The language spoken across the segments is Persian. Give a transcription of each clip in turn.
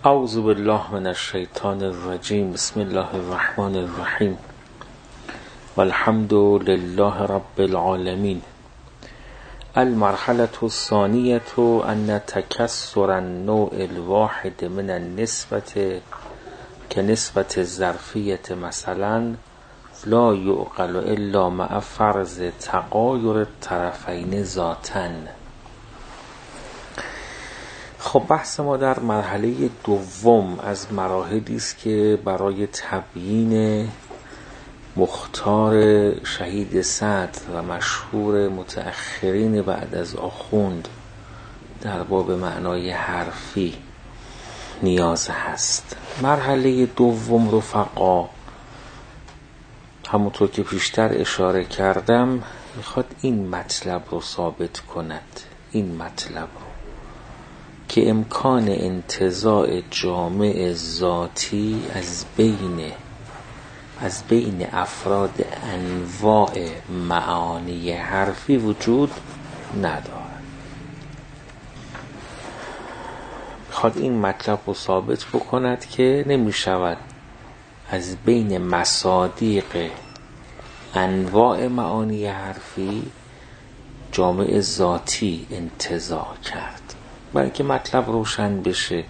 اعوذ بالله من الشیطان الرجیم. بسم الله الرحمن الرحیم. والحمد لله رب العالمین. المرحلة الثانية أن تكسر النوع الواحد من النسبة كنسبة الظرفية مثلا لا يعقل إلا مع فرض تغایر الطرفین ذاتاً. خب بحث ما در مرحله دوم از مراحلی است که برای تبیین مختار شهید صدر و مشهور متأخرین بعد از آخوند در باب معنای حرفی نیاز هست. مرحله دوم رفقا، همونطور که پیشتر اشاره کردم، میخواد این مطلب رو ثابت کند، این مطلب رو که امکان انتزاع جامع ذاتی از بین افراد انواع معانی حرفی وجود ندارد. میخواد این مطلب رو ثابت بکند که نمی شود از بین مصادیق انواع معانی حرفی جامع ذاتی انتزاع کرد. برای اینکه مطلب روشن بشه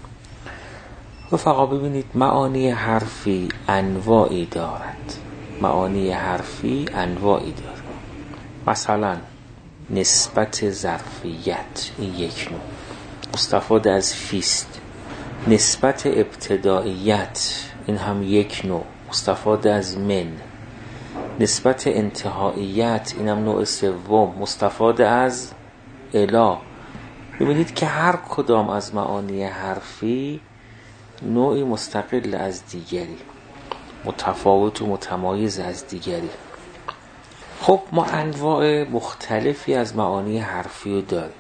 رفقا، ببینید معانی حرفی انواعی دارد. معانی حرفی انواعی دارد. مثلا نسبت ظرفیت، این یک نوع مستفاد از فیست. نسبت ابتداییت، این هم یک نوع مستفاد از من. نسبت انتهاییت، این هم نوع سوم مستفاد از الی. ببینید که هر کدام از معانی حرفی نوعی مستقل از دیگری، متفاوت و متمایز از دیگری. خب ما انواع مختلفی از معانی حرفی رو داریم.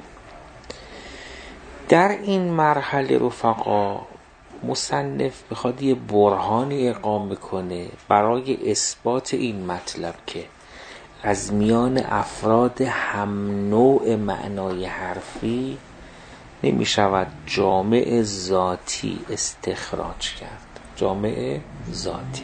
در این مرحله رفقا مصنف میخواد یه برهانی اقامه کنه برای اثبات این مطلب که از میان افراد هم نوع معنای حرفی نمی شود جامع ذاتی استخراج کرد. جامع ذاتی.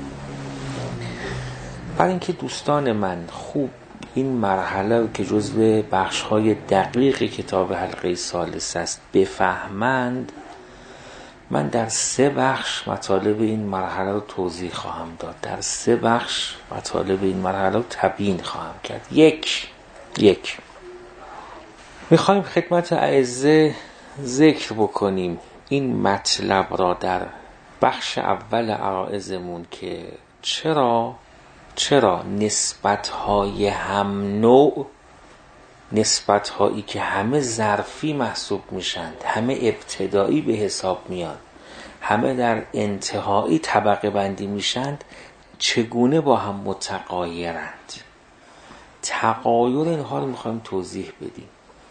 برای اینکه دوستان من خوب این مرحله که جزو بخش‌های دقیق کتاب حلقه ثالث است بفهمند، من در 3 بخش مطالب این مرحله رو توضیح خواهم داد. در 3 بخش مطالب این مرحله رو تبیین خواهم کرد. یک میخوایم خدمت اعزه ذکر بکنیم این مطلب را در بخش اول عرائضمون که چرا نسبت‌های هم نوع، نسبت‌هایی که همه ظرفی محسوب میشند، همه ابتدایی به حساب میان، همه در انتهایی طبقه بندی میشند، چگونه با هم متغایرند. تغایر اینها رو میخوایم توضیح بدیم.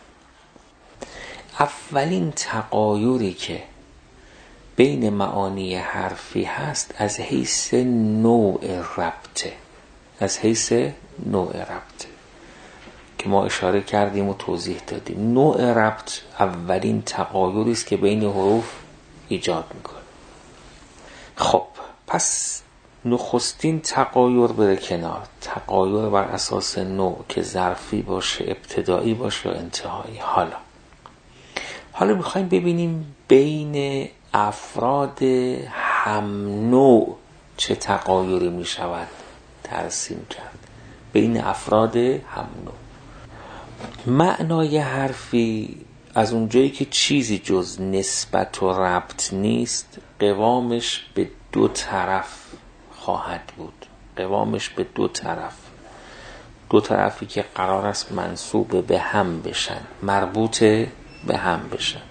اولین تغایری که بین معانی حرفی هست از حیث نوع ربطه. از حیث نوع ربطه که ما اشاره کردیم و توضیح دادیم. نوع ربط اولین تغایری است که بین حروف ایجاد میکنه. خب پس نخستین تغایر بره کنار. تغایر بر اساس نوع که ظرفی باشه، ابتدایی باشه یا انتهایی. حالا میخوایم ببینیم بین افراد هم نوع چه تغایری میشود ترسیم کرد. بین افراد هم نوع معنای حرفی از اونجایی که چیزی جز نسبت و ربط نیست، قوامش به 2 طرف خواهد بود. قوامش به 2 طرف، 2 طرفی که قرار است منسوب به هم بشن، مربوط به هم بشن.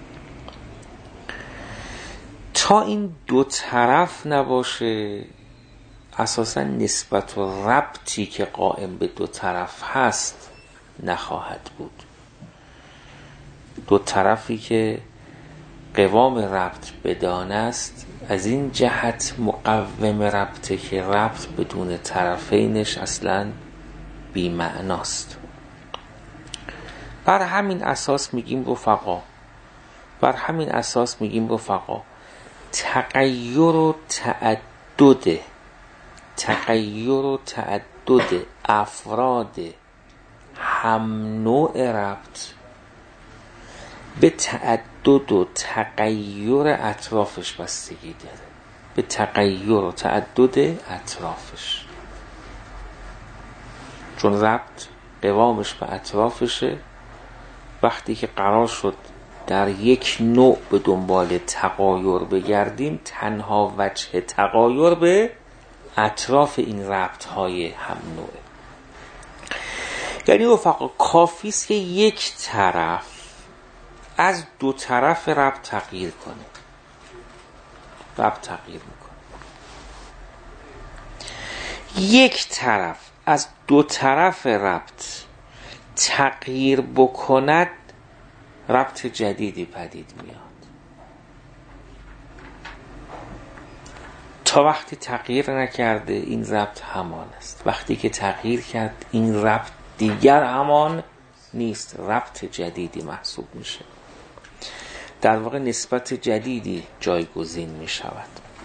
تا این 2 طرف نباشه اساسا نسبت و ربطی که قائم به 2 طرف هست نخواهد بود. 2 طرفی که قوام ربط بدان است از این جهت مقوم ربطه که ربط بدون طرفینش اصلا بی معناست. بر همین اساس میگیم رفقا بر همین اساس میگیم رفقا تغییر و تعدد افراد هم نوع ربط به تعدد و تغییر اطرافش بستگی داره، به تغییر و تعدد اطرافش. چون ربط قوامش به اطرافشه، وقتی که قرار شد در یک نوع به دنبال تغایر بگردیم، تنها وجه تغایر به اطراف این ربط های هم نوعه. یعنی رفقا کافی است که یک طرف از دو طرف ربط تغییر کنه، ربط تغییر میکنه. یک طرف از دو طرف ربط تغییر بکند، ربط جدیدی پدید میاد. تا وقتی تغییر نکرده این ربط همان است، وقتی که تغییر کرد این ربط دیگر همان نیست، ربط جدیدی محسوب میشه. در واقع نسبت جدیدی جایگزین میشود.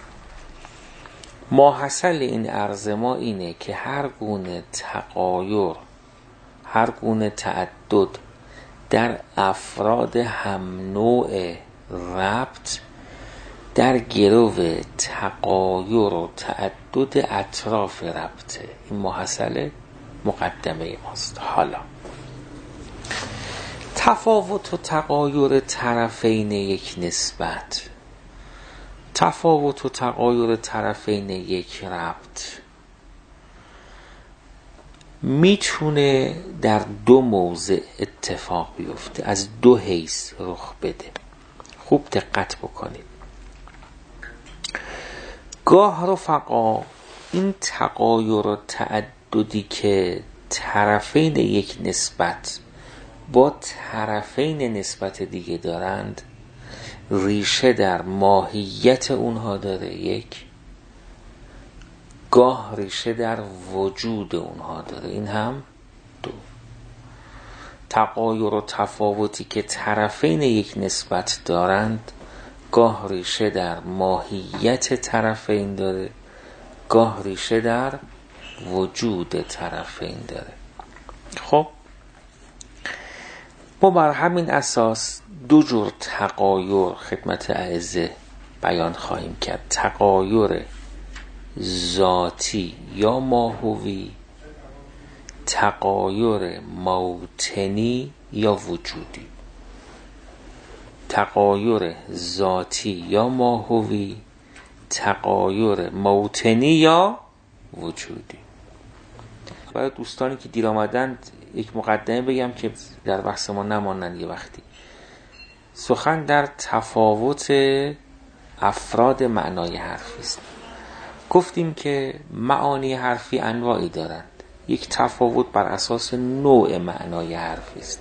ماحصل این عرض ما اینه که هر گونه تغایر، هر گونه تعدد در افراد هم نوع ربط در گرو تغایر و تعدد اطراف ربطه. این ماحصل مقدمه ماست. حالا تفاوت و تغایر طرفین یک نسبت، تفاوت و تغایر طرفین یک ربط میتونه در دو موضع اتفاق بیفته، از دو حیث رخ بده. خوب دقت بکنید. گاه رفقا این تغایر و تعددی که طرفین یک نسبت با طرفین نسبت دیگه دارند ریشه در ماهیت اونها داره، یک، گاه ریشه در وجود اونها داره، این هم دو. تغایر و تفاوتی که طرفین یک نسبت دارند گاه ریشه در ماهیت طرفین داره، گاه ریشه در وجود طرفین داره. خب ما بر همین اساس دو جور تغایر خدمت اعزه بیان خواهیم کرد: تغایر ذاتی یا ماهوی، تغایر موطنی یا وجودی. تغایر ذاتی یا ماهوی، تغایر موطنی یا وجودی. برای دوستانی که دیر آمدند یک مقدمه بگم که در بحث ما نمانند. یه وقتی سخن در تفاوت افراد معنای حرفی است. گفتیم که معانی حرفی انواعی دارند. یک تفاوت بر اساس نوع معنای حرفی است.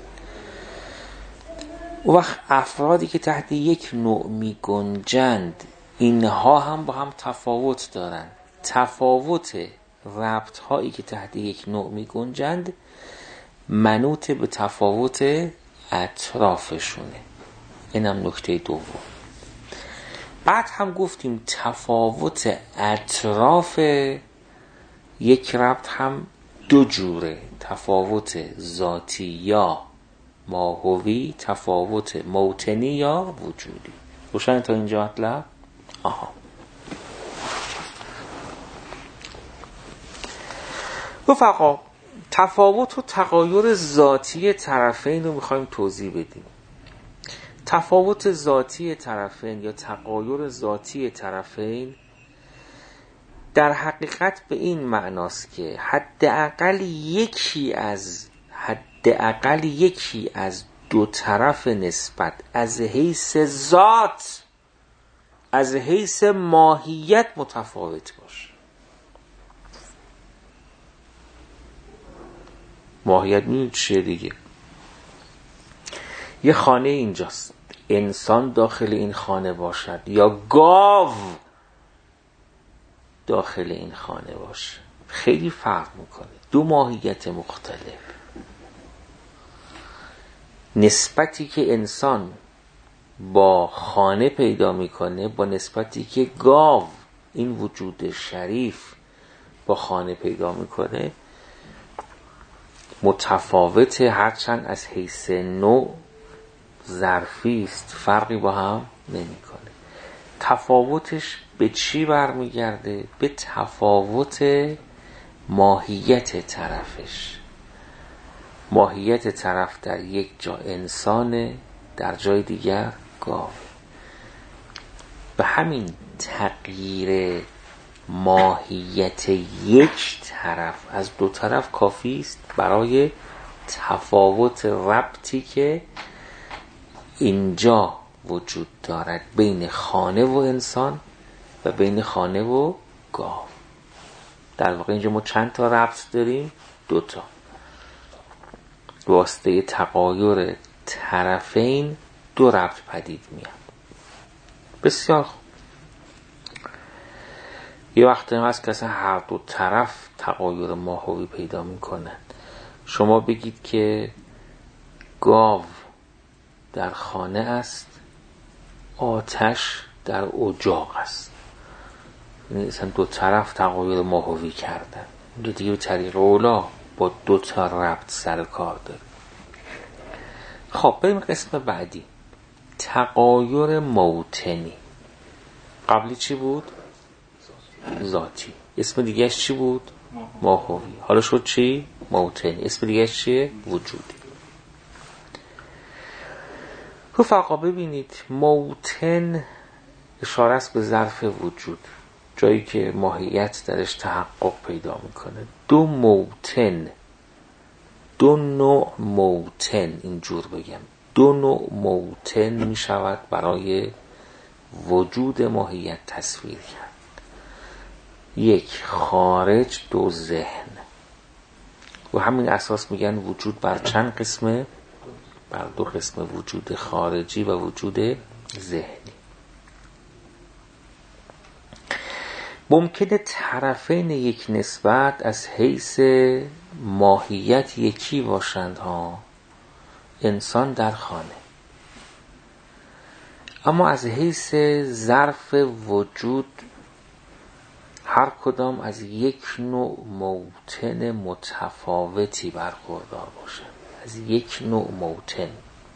و وقت افرادی که تحت یک نوع می گنجند اینها هم با هم تفاوت دارند. تفاوت ربط هایی که تحت یک نوع می گنجند منوط به تفاوت اطرافشونه. اینم نکته دوم. بعد هم گفتیم تفاوت اطراف یک ربط هم دو جوره: تفاوت ذاتی یا ماهوی، تفاوت موطنی یا وجودی. روشن تا اینجا مطلب؟ رفقا تفاوت و تغایر ذاتی طرفین رو میخوایم توضیح بدیم. تفاوت ذاتی طرفین یا تغایر ذاتی طرفین در حقیقت به این معناست که حداقل یکی از دو طرف نسبت از حیث ذات، از حیث ماهیت متفاوت باشه. ماهیت میدونید چیه دیگه؟ یه خانه اینجاست، انسان داخل این خانه باشد یا گاو داخل این خانه باشه خیلی فرق میکنه. دو ماهیت مختلف. نسبتی که انسان با خانه پیدا میکنه، با نسبتی که گاو این وجود شریف با خانه پیدا میکنه متفاوته، هرچند از حیث نوع ظرفی است فرقی با هم نمیکنه. تفاوتش به چی برمیگرده؟ به تفاوت ماهیت طرفش. ماهیت طرف در یک جا انسانه، در جای دیگر گاو. به همین تغییر ماهیت یک طرف از دو طرف کافی است برای تفاوت ربطی که اینجا وجود دارد بین خانه و انسان و بین خانه و گاو. در واقع اینجا ما چند تا ربط داریم؟ 2 تا. واسطه تغایر طرفین 2 ربط پدید میاد. بسیار خوب. یه وقتی هم هست که اصلا هر دو طرف تغایر ماهوی پیدا میکنن. شما بگید که گاو در خانه است، آتش در اجاق است. یعنی اصلا 2 طرف تغایر ماهوی کردن. دیگه به طریق اولا با 2 تا ربط سر کار داره. خب بریم قسم بعدی. تغایر موتنی. قبلی چی بود؟ ذاتی. اسم دیگهش چی بود؟ ماهوی. حالا شد چی؟ موتنی. اسم دیگهش چیه؟ وجودی. رفقا ببینید موتن اشاره است به ظرف وجود، جایی که ماهیت درش تحقق پیدا میکنه. 2 موتن، 2 نوع موتن، اینجور بگم 2 نوع موتن میشود برای وجود ماهیت تصویر کرد. 1 خارج، 2 ذهن. و همین اساس میگن وجود بر چند قسمه؟ بر 2 قسم، وجود خارجی و وجود ذهنی. ممکنه طرفین یک نسبت از حیث ماهیت یکی باشند ها، انسان در خانه، اما از حیث ظرف وجود هر کدام از یک نوع موتن متفاوتی برخوردار باشند. از یک نوع موتن.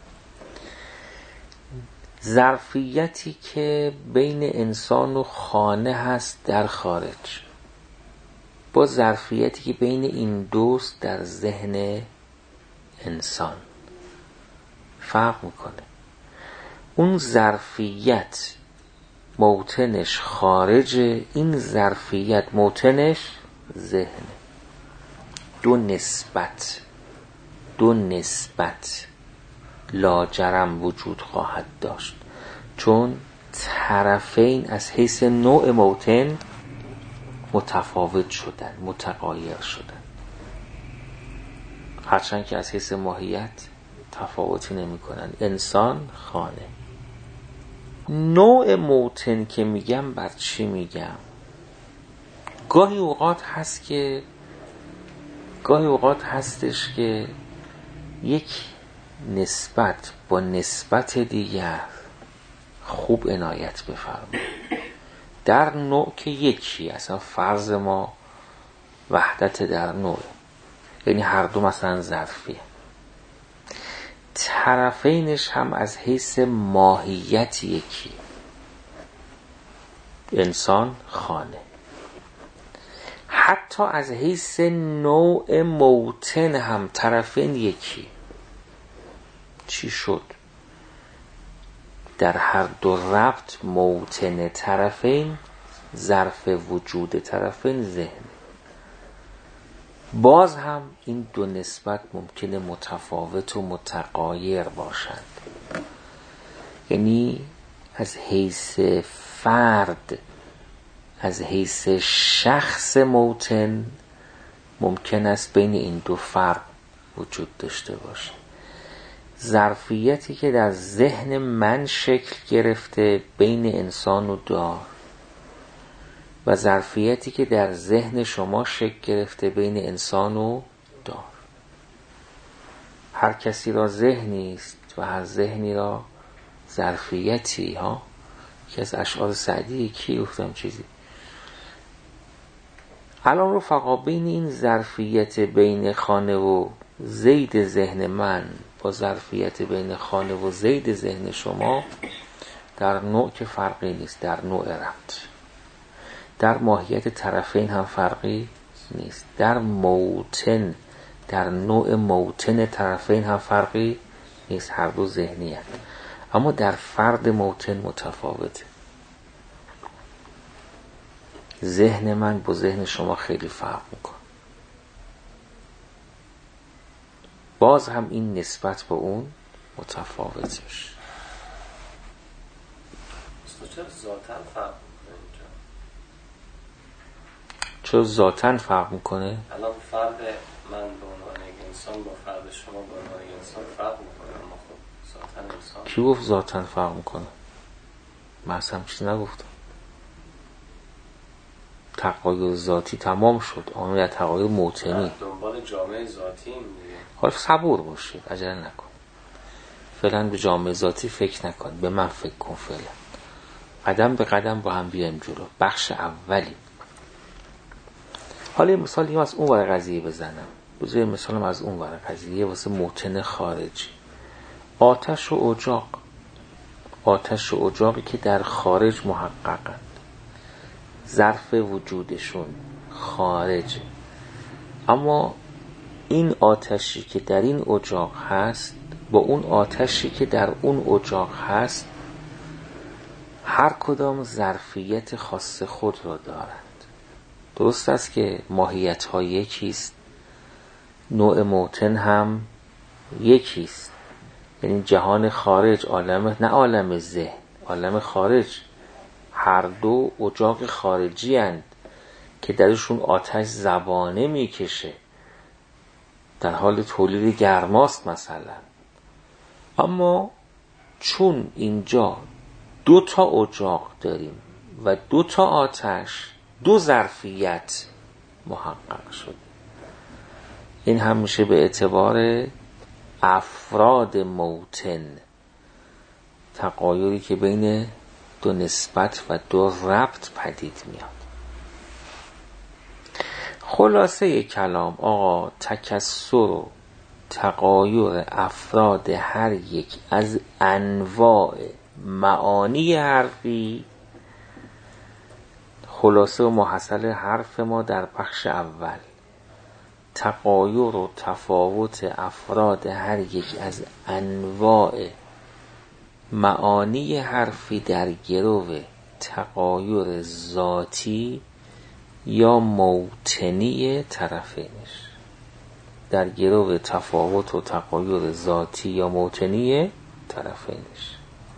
ظرفیتی که بین انسان و خانه هست در خارج با ظرفیتی که بین این دوست در ذهن انسان فرق میکنه. اون ظرفیت موتنش خارجه، این ظرفیت موتنش ذهنه. 2 نسبت لاجرم وجود خواهد داشت، چون طرفین از حیث نوع موتن متفاوت شدن، متغایر شدن، هرچند که از حیث ماهیت تفاوتی نمی کنن. انسان، خانه. نوع موتن که میگم بر چی میگم؟ گاهی اوقات هستش که یک نسبت با نسبت دیگر خوب عنایت بفرمایید در نوع که یکی، اصلا فرض ما وحدت در نوع، یعنی هر دو مثلا ظرفیه، طرفینش هم از حیث ماهیت یکی، انسان، خانه. حتی از حیث نوع موتن هم طرفین یکی. چی شد؟ در هر 2 ربط موتن طرفین، ظرف وجود طرفین ذهن. باز هم این 2 نسبت ممکنه متفاوت و متغایر باشند. یعنی از حیث فرد، از حیث شخص موتن ممکن است بین این 2 فرق وجود داشته باشه. ظرفیتی که در ذهن من شکل گرفته بین انسان و دار و ظرفیتی که در ذهن شما شکل گرفته بین انسان و دار. هر کسی را ذهنی است و هر ذهنی را ظرفیتی ها، که از اشعار سعدی کی گفتم چیزی. الان رفقا بین این ظرفیت بین خانه و زید ذهن من با ظرفیت بین خانه و زید ذهن شما در نوع که فرقی نیست، در نوع ربط، در ماهیت طرفین هم فرقی نیست، در موتن، در نوع موتن طرفین هم فرقی نیست، هر دو ذهنی هست. اما در فرد موتن متفاوته. ذهن من با ذهن شما خیلی فرق میکنه. باز هم این نسبت با اون متفاوتش. چرا ذاتاً فرق میکنه اینجا؟ چرا ذاتاً فرق میکنه؟ الان فرد من به عنوان یک انسان با فرد شما به عنوان یک انسان فرق میکنه، اما خب ذاتاً انسان. کی گفت ذاتاً فرق میکنه؟ من اصلا چیزی نگفتم. تغایر ذاتی تمام شد، آن در تغایر موتنی دنبال جامعه ذاتی میگه. حالا صبور باشید، عجله نکن، فعلا به جامعه ذاتی فکر نکن، به من فکر کن. فعلا قدم به قدم با هم بیایم جلو. بخش اولی. حالا یه مثالی از اون ور قضیه بزنم، بذار یه مثالم از اون ور قضیه واسه موتن خارجی. آتش و اجاق، آتش و اجاقی که در خارج محققند، ظرف وجودشون خارجه، اما این آتشی که در این اجاق هست با اون آتشی که در اون اجاق هست هر کدام ظرفیت خاص خود را دارند. درست است که ماهیت ها یکیست، نوع موتن هم یکیست، یعنی جهان خارج، عالم، نه عالم ذهن، عالم خارج، هر دو اجاق خارجی هند که درشون آتش زبانه میکشه، در حال تولید گرماست مثلا. اما چون اینجا دو تا اجاق داریم و دو تا آتش، دو ظرفیت محقق شد، این هم میشه به اعتبار افراد موتن، تغایری که بین دو نسبت و دو ربط پدید میاد. خلاصه کلام آقا، تکثر و تغایر افراد هر یک از انواع معانی حرفی، خلاصه و محصل حرف ما در بخش اول، تغایر و تفاوت افراد هر یک از انواع معانی حرفی در گرو تغایر ذاتی یا موتنی طرفینش، در گرو تفاوت و تغایر ذاتی یا موتنی طرفینش.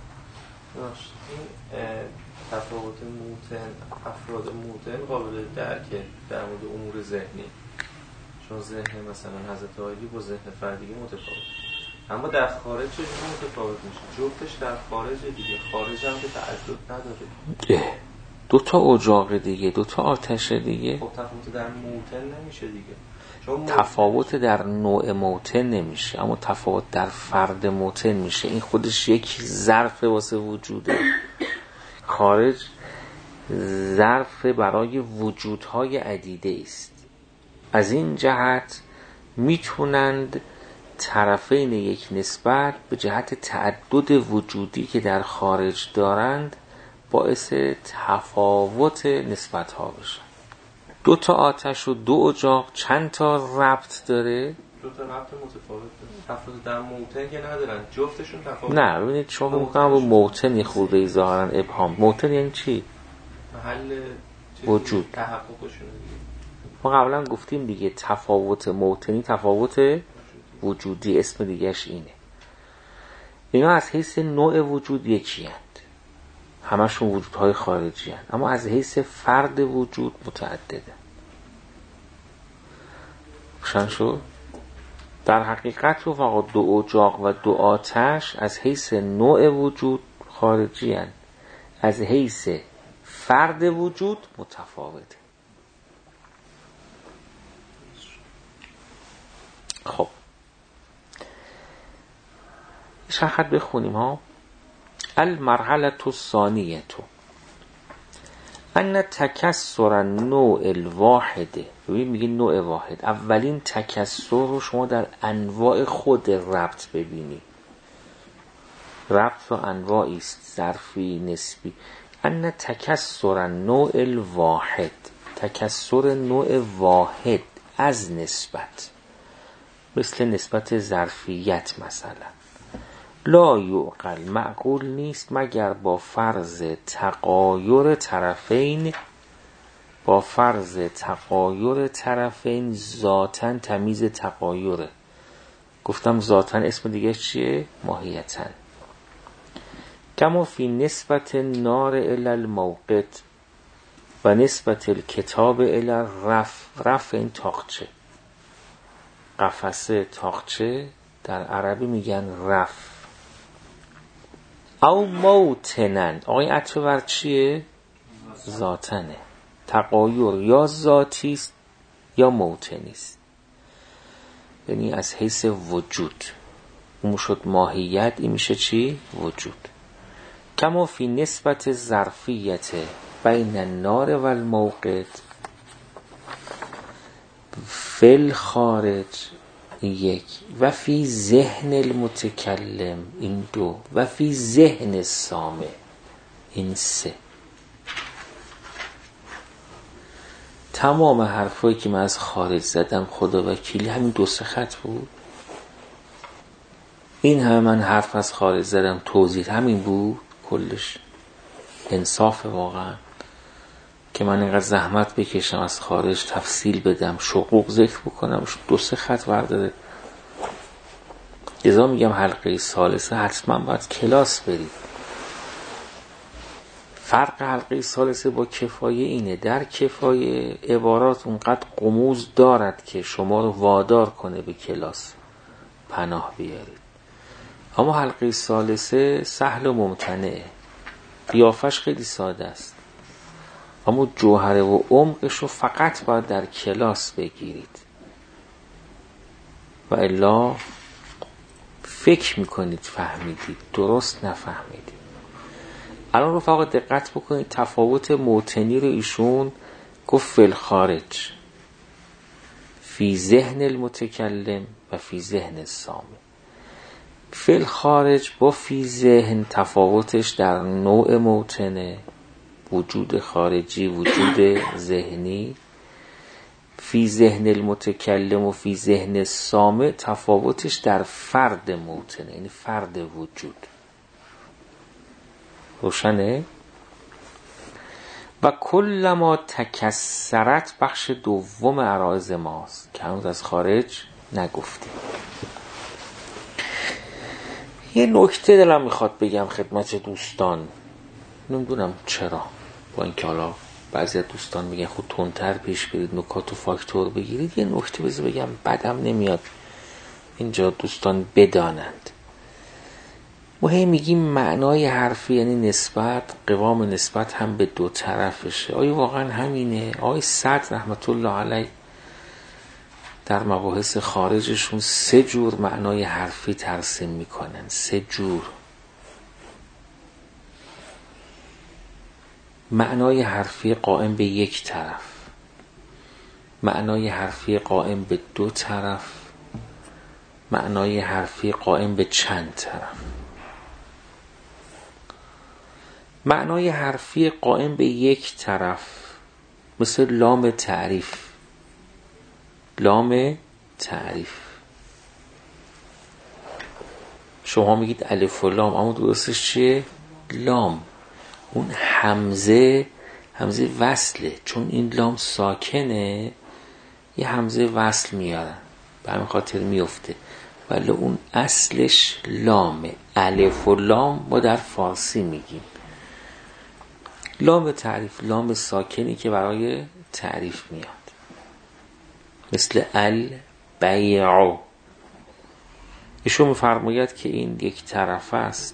این تفاوت موتن، افراد موتن قابل درکه در مورد امور ذهنی، چون ذهن مثلا حضرت عالی با ذهن فردی متفاوت، اما در خارج چجوری متفاوت میشه؟ جفتش در خارج دیگه، خارج هم که تعدد نداره، دو تا اجاق دیگه، دو تا آتش دیگه. خب تفاوت در موتن نمیشه دیگه، چون تفاوت در نوع موتن نمیشه، اما تفاوت در فرد موتن میشه. این خودش یک ظرف واسه وجوده. خارج ظرف برای وجودهای عدیده است. از این جهت میتونند طرفین یک نسبت به جهت تعدد وجودی که در خارج دارند باعث تفاوت نسبت ها بشن. دو تا آتش و دو اجاق چند تا ربط داره؟ دو تا ربط متفاوت داره. تفاوت در موتن که ندارن، جفتشون تفاوت. نه ببینید شما میگم با موتن یه خورده ظاهرا ابهام. موتن یعنی چی؟ محل وجود، تحققشون دیگه. ما قبلا گفتیم دیگه، تفاوت موتنی تفاوت وجودی، اسم دیگهش اینه. اینا از حیث نوع وجود یکی هست، همشون وجودهای خارجی هست، اما از حیث فرد وجود متعدده. روشن شد؟ در حقیقت رو فقط دو اجاق و دو آتش از حیث نوع وجود خارجی هست، از حیث فرد وجود متفاوته. خب شرح بخونیم ها. المرحله الثانیه ان تکسر النوع الواحده. ببین میگه نوع واحد، اولین تکسر رو شما در انواع خود ربط ببینی. ربط و انواعی است، ظرفی، نسبی. ان تکسر النوع الواحد، تکسر نوع واحد از نسبت، مثل نسبت ظرفیت مثلا. لا یعقل، معقول نیست مگر با فرض تغایر طرفین، با فرض تغایر طرفین ذاتاً تمیز تغایره. گفتم ذاتاً اسم دیگه چیه؟ ماهیتاً. کما فی نسبت نار الی الموقد و نسبت الکتاب الی رف این تاقچه. قفسه، تاقچه در عربی میگن رف. او موتنن، آقای عطف بر چیه؟ ذاتنه. تغایر یا ذاتی است یا موتنی است، یعنی از حیث وجود. اون شد ماهیت، این میشه چی؟ وجود. کما فی نسبت ظرفیت بین النار و الموقد فی الخارج یک، و فی ذهن المتکلم این دو، و فی ذهن السامع این سه. تمام حرفایی که من از خارج زدم خدا وکیلی همین 2-3 خط بود. این همه من حرف از خارج زدم توضیح همین بود کلش. انصاف واقعا که من اینقدر زحمت بکشم از خارج تفصیل بدم، شقوق ذکر بکنم، 2-3 خط برداره. لذا میگم حلقه ثالثه حتما باید کلاس برید. فرق حلقه ثالثه با کفایه اینه، در کفایه عبارات اونقدر غموض دارد که شما رو وادار کنه به کلاس پناه بیارید. اما حلقه ثالثه سهل و ممتنعه، قیافش خیلی ساده است، اما جوهره و عمقش رو فقط باید در کلاس بگیرید و الا فکر میکنید فهمیدید، درست نفهمیدید. الان رفقا دقت بکنید، تفاوت موتنی رو ایشون گفت فی الخارج، فی ذهن المتکلم و فی ذهن السامع. فی الخارج با فی ذهن تفاوتش در نوع موتنه، وجود خارجی، وجود ذهنی. فی ذهن المتکلم و فی ذهن السامع تفاوتش در فرد موتنه، یعنی فرد وجود. روشنه؟ و کل ما تکسرت بخش دوم عرایض ماست که هنوز از خارج نگفتیم. یه نکته دلم میخواد بگم خدمت دوستان، نمیدونم چرا، با اینکه حالا بعضی از دوستان میگن خود تندتر پیش برید، نکات و فاکتور بگیرید. یه نکته بگم بدم نمیاد اینجا دوستان بدانند. ما هی میگیم معنای حرفی یعنی نسبت، قوام نسبت هم به دو طرفشه. آیا واقعا همینه؟ آقای سعد رحمت الله علیه در مباحث خارجشون 3 جور معنای حرفی ترسیم میکنن. 3 جور معنای حرفی قائم به یک طرف، معنای حرفی قائم به 2 طرف، معنای حرفی قائم به چند طرف. معنای حرفی قائم به یک طرف مثل لام تعریف. لام تعریف شما میگید الف و لام، اما درستش چیه؟ لام. اون همزه وصله، چون این لام ساکنه یه همزه وصل میارن، به همین خاطر میفته، ولی اون اصلش لامه. الف و لام ما در فارسی میگیم. لام تعریف لام ساکنی که برای تعریف میاد، مثل البیع. ایشون میفرماید که این یک طرف است،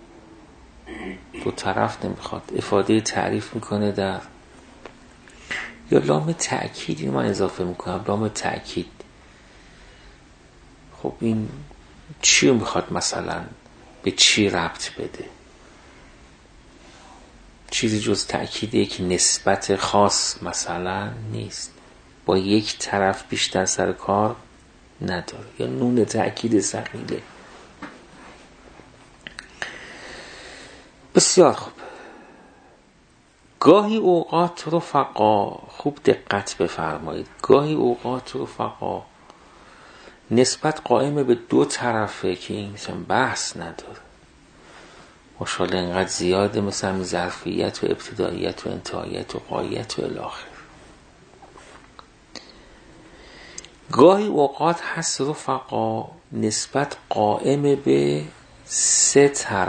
2 طرف نمیخواد، افاده تعریف میکنه در. یا لام تأکید، این من اضافه میکنم، لام تأکید. خب این چی میخواد مثلا به چی ربط بده؟ چیزی جز تأکید یک نسبت خاص مثلا نیست، با یک طرف بیشتر سر کار نداره، یا نون تأکید ثقیله. بسیار خوب. گاهی اوقات رفقا، خوب دقت بفرمایید، گاهی اوقات رفقا نسبت قائم به دو طرفه که این بحث نداره. ماشاءالله اینقدر زیاده، مثلا ظرفیت و ابتداییت و انتهاییت و غایت و الاخر. گاهی اوقات هست رفقا نسبت قائم به سه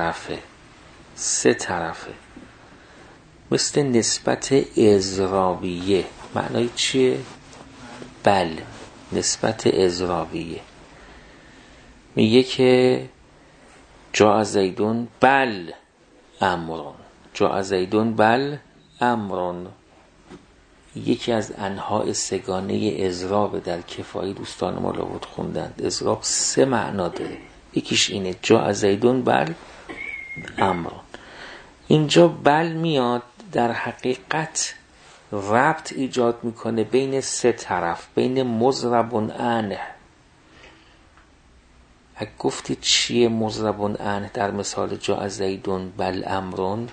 طرفه، مثل نسبت اضرابیه. معنای چیه؟ بل، نسبت اضرابیه. میگه که جاء زیدون بل امرون، جاء زیدون بل امرون. یکی از انواع سگانه اضراب در کفایی دوستان ما لابد خوندند. اضراب سه معنا داره، یکیش اینه جاء زیدون بل امرون. اینجا بل میاد در حقیقت ربط ایجاد میکنه بین سه طرف، بین مضرب عنه. اگه گفتی چیه مضرب عنه در مثال جاء زیدون بل امرون؟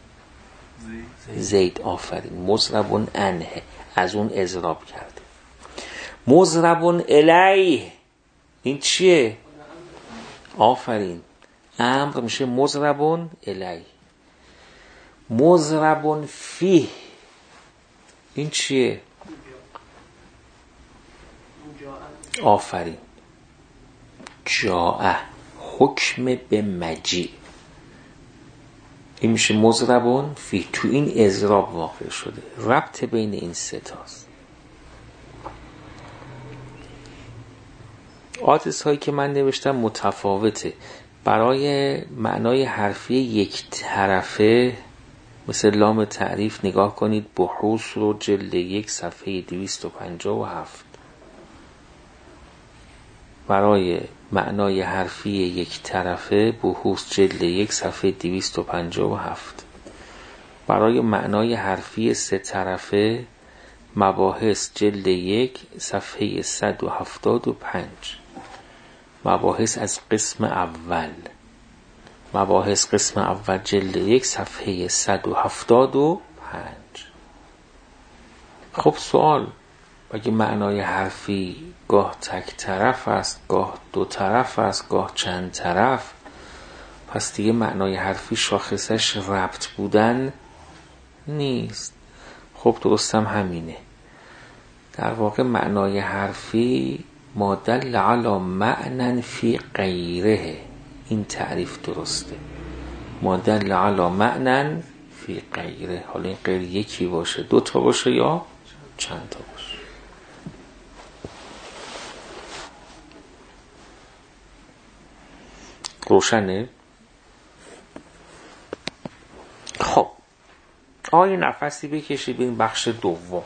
زید. آفرین. مضرب عنه، از اون اضراب کرده. مضرب الیه، این چیه؟ آفرین. امر میشه مضرب الیه. مضرب فیه، این چیه؟ آفرین. جاء، حکم به مجیء، این میشه مضرب فیه. تو این اضراب واقع شده. ربط بین این سه تاست. آدرس هایی که من نوشتم متفاوته. برای معنای حرفی یک طرفه مثل لام تعریف نگاه کنید، بحوث رو جلد 1 صفحه 257. برای معنای حرفی یک طرفه بحوث جلد 1 صفحه 257. برای معنای حرفی سه طرفه مباحث جلد 1 صفحه 175. مباحث از قسم اول، مباحث قسم اول جلد 1 صفحه 175. خب سوال، اگه معنای حرفی گاه تک طرف است، گاه دو طرف است، گاه چند طرف، پس دیگه معنای حرفی شاخصش ربط بودن نیست. خب درستم همینه. در واقع معنای حرفی ما دل علی معنی فی غیره، این تعریف درسته. ما دل علی معنی فی غیره. حالا این غیر یکی باشه، 2 تا باشه یا چند تا باشه. روشنه؟ خب آیه نفسی بکشی به این بخش دوم.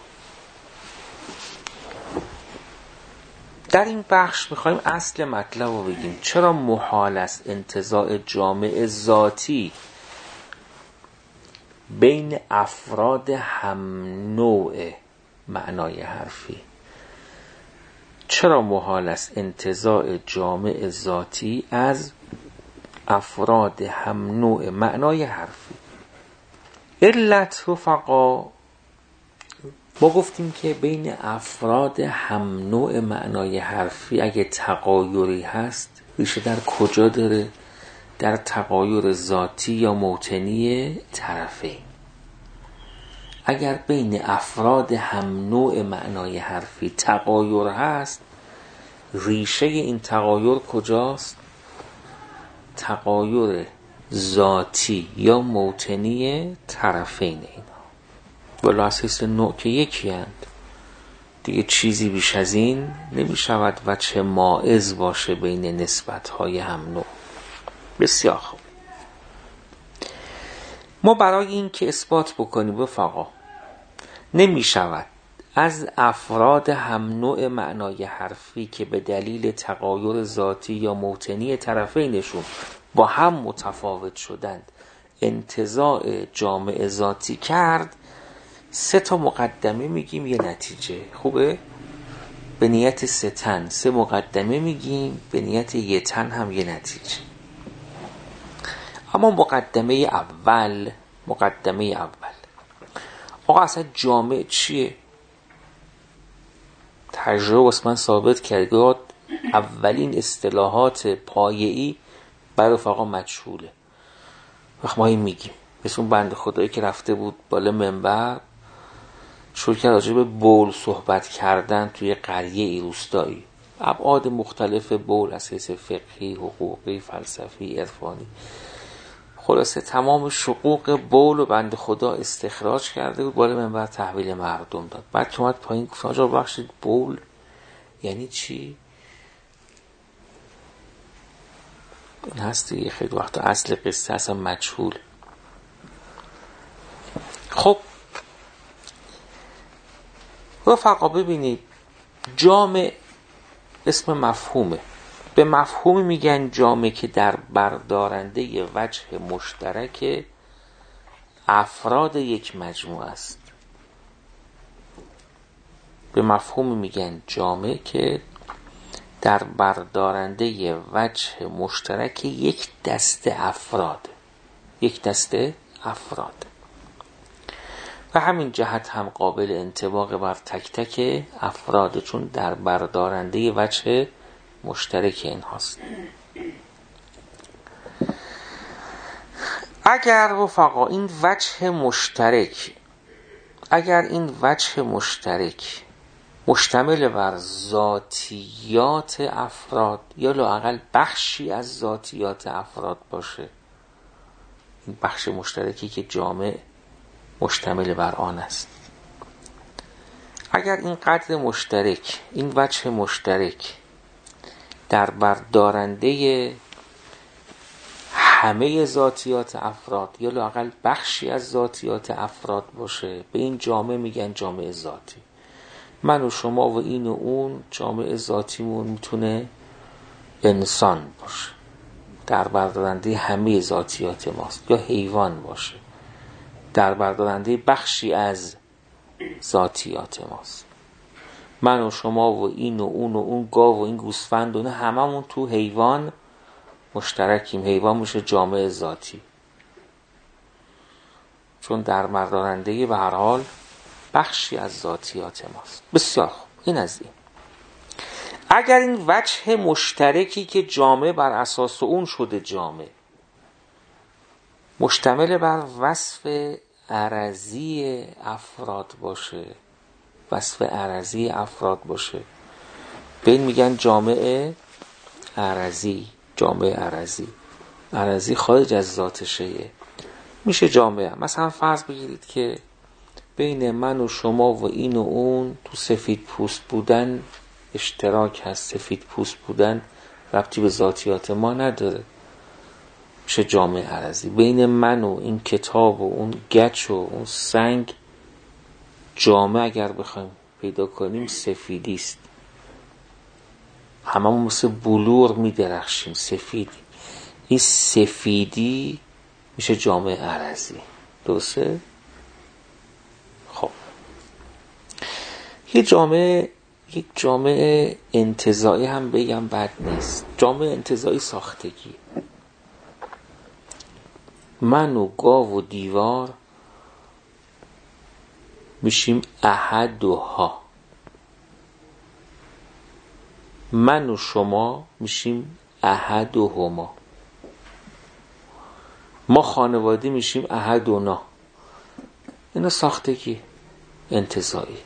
در این بخش میخوایم اصل مطلب رو بگیم. چرا محال است انتزاع جامع ذاتی بین افراد هم نوع معنای حرفی؟ چرا محال است انتزاع جامع ذاتی از افراد هم نوع معنای حرفی؟ علت رفقا، ما گفتیم که بین افراد هم نوع معنای حرفی اگه تغایری هست ریشه در کجا داره؟ در تغایر ذاتی یا موطنی طرفین. اگر بین افراد هم نوع معنای حرفی تغایر هست، ریشه این تغایر کجاست؟ تغایر ذاتی یا موطنی طرفین اینا. ولی اساس نوع که یکی هست دیگه، چیزی بیش از این نمی شود وجه مائز باشه بین نسبت‌های هم نوع. بسیار خوب. ما برای این که اثبات بکنیم رفقا نمی شود از افراد هم نوع معنای حرفی که به دلیل تغایر ذاتی یا موطنی طرفینشون با هم متفاوت شدند انتزاع جامع ذاتی کرد 3 تا مقدمه میگیم یه نتیجه. خوبه؟ به نیت 3 تن 3 مقدمه میگیم، به نیت 1 تن هم یه نتیجه. اما مقدمه اول آقا اصلا جامع چیه؟ تجربه واسه من ثابت کرد اولین اصطلاحات پایه‌ای برای رفقا مجهوله. وقت ما این میگیم مثل اون بنده خدایی که رفته بود بالا منبر شروع کرد راجع به بول صحبت کردن توی قریه روستایی، ابعاد مختلف بول از حیث فقهی، حقوقی، فلسفی، عرفانی. خلاصه تمام شقوق بول و بنده خدا استخراج کرده بود، بالا منبر تحویل مردم داد. بعد که اومد پایین گفت آجا بخشید بول یعنی چی؟ این هستی خیلی وقتا اصل قصه اصلا مجهول. خب رفقا ببینید، جامع اسم مفهومه. به مفهومی میگن جامع که در بردارنده وجه مشترک افراد یک مجموعه است. به مفهومی میگن جامع که در بردارنده وجه مشترک یک دسته افراد و همین جهت هم قابل انطباق بر تک تک افراد، چون در بردارنده وجه مشترک این هاست. اگر رفقا این وجه مشترک مشتمل بر ذاتیات افراد یا لااقل بخشی از ذاتیات افراد باشه، این بخش مشترکی که جامع مشتمل بر آن است، اگر این قدر مشترک، این وجه مشترک در بردارنده همه ذاتیات افراد یا لااقل بخشی از ذاتیات افراد باشه، به این جامع میگن جامع ذاتی. من و شما و این و اون جامع ذاتیمون میتونه انسان باشه، در بردارنده همه ذاتیات ماست، یا حیوان باشه، در بردارنده بخشی از ذاتیات ماست. من و شما و این و اون و اون گاو و این گوسفند و نه هممون تو حیوان مشترکیم. حیوان میشه جامع ذاتی، چون در بردارنده به هر حال بخشی از ذاتیات ماست. بسیار خوب، این از این. اگر این وجه مشترکی که جامع بر اساس اون شده جامع مشتمل بر وصف عرضی افراد باشه، به این میگن جامع عرضی. عرضی خارج از ذات شیء میشه جامع. مثلا فرض بگیرید که بین من و شما و این و اون تو سفید پوست بودن اشتراک هست. سفید پوست بودن ربطی به ذاتیات ما نداره، میشه جامع عرضی. بین من و این کتاب و اون گچ و اون سنگ جامع اگر بخوایم پیدا کنیم سفیدی است. هممون مثل بلور میدرخشیم، سفیدی. این سفیدی میشه جامع عرضی. درسته؟ خب یک جامع انتزاعی هم بگم بد نیست. جامع انتزاعی ساختگی. من و گاو و دیوار میشیم احدها. من و شما میشیم احدهما. ما خانواده میشیم احدنا. اینا ساختگی انتزاعی،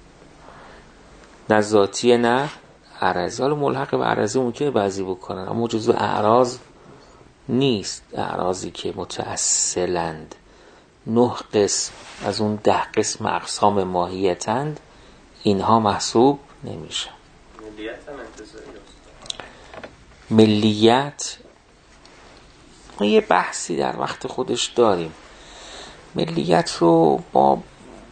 نه ذاتی نه عرضی. حالا ملحق به عرضی ممکنه بعضی بکنن، اما جزو اعراض نیست. اعراضی که متأصلند 9 قسم از اون 10 قسم اقسام ماهیتند، اینها محسوب نمیشن. ملیت هم انتزاعی است. ملیت ما یه بحثی در وقت خودش داریم. ملیت رو با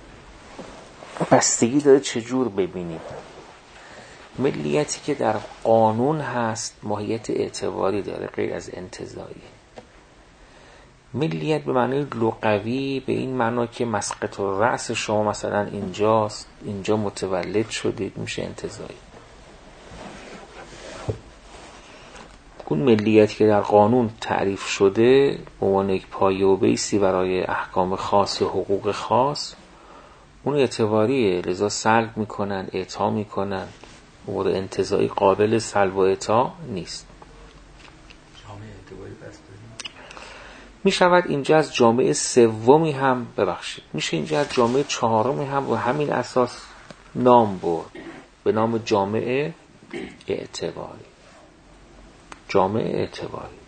بستگی داره چجور ببینیم. ملیتی که در قانون هست ماهیت اعتباری داره، غیر از انتزاعی. ملیت به معنی لغوی به این معنا که مسقط الرأس شما مثلا اینجاست، اینجا متولد شدید، میشه انتزاعی. اون ملیت که در قانون تعریف شده به عنوان یک پایه و بیسی برای احکام خاص و حقوق خاص، اون اعتباریه، لذا سلب میکنن، اعطا میکنن. امور انتزاعی قابل سلب و اعطا نیست. می شود اینجا از جامعه سومی هم ببخشید، میشه اینجا از جامعه چهارمی هم و همین اساس نام برد به نام جامعه اعتباری. جامعه اعتباری.